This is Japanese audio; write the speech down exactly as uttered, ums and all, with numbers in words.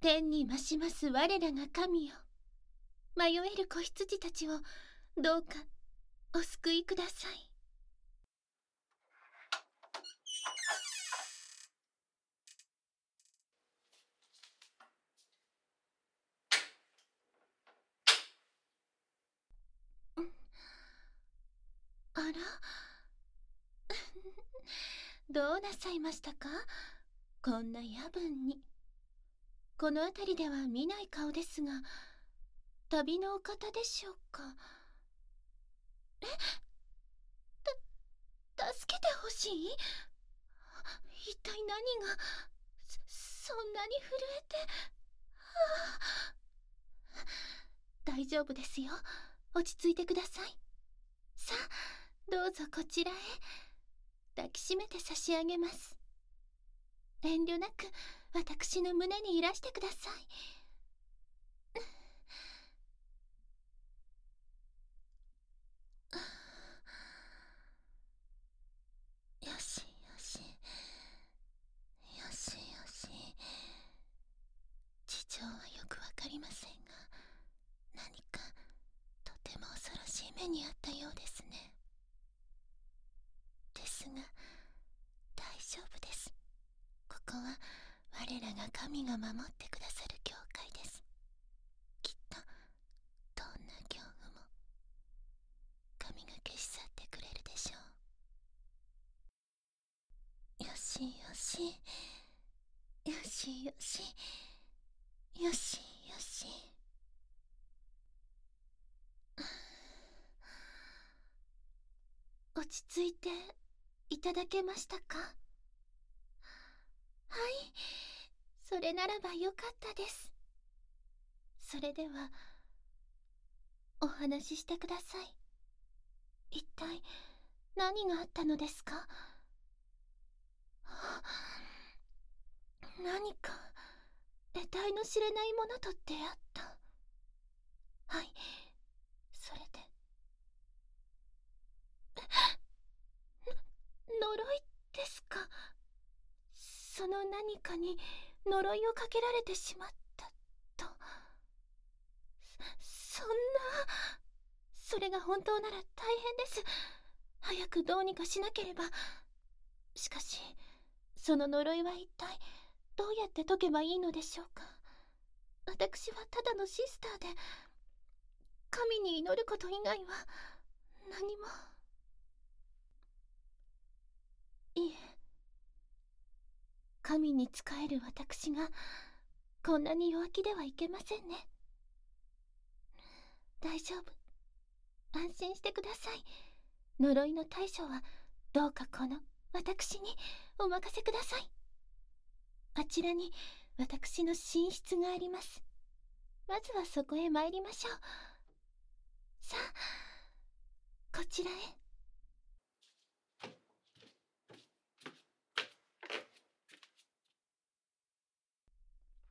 天に増します我らが神よ、迷える子羊たちをどうかお救いください。あらどうなさいましたか、こんな夜分に。この辺りでは見ない顔ですが、旅のお方でしょうか。え、た助けてほしい。一体何が そ, そんなに震えて、はあ、大丈夫ですよ、落ち着いてください。さあどうぞこちらへ、抱きしめて差し上げます。遠慮なく私の胸にいらしてください。よしよしよしよし。事情はよくわかりませんが、何かとても恐ろしい目にあったようですね。ですが大丈夫です。ここは我らが神が守ってくださる教会です。きっとどんな恐怖も神が消し去ってくれるでしょう。よしよしよしよしよしよし。落ち着いていただけましたか。はい、それならばよかったです。それではお話ししてください。一体何があったのですか。何か得体の知れないものと出会った。はい、それで呪いですか。その何かに呪いをかけられてしまったと。そそんな。それが本当なら大変です。早くどうにかしなければ。しかしその呪いは一体どうやって解けばいいのでしょうか。私はただのシスターで、神に祈ること以外は何も。いえ、神に仕える私がこんなに弱気ではいけませんね。大丈夫、安心してください。呪いの対処はどうかこの私にお任せください。あちらに私の寝室があります。まずはそこへ参りましょう。さあこちらへ。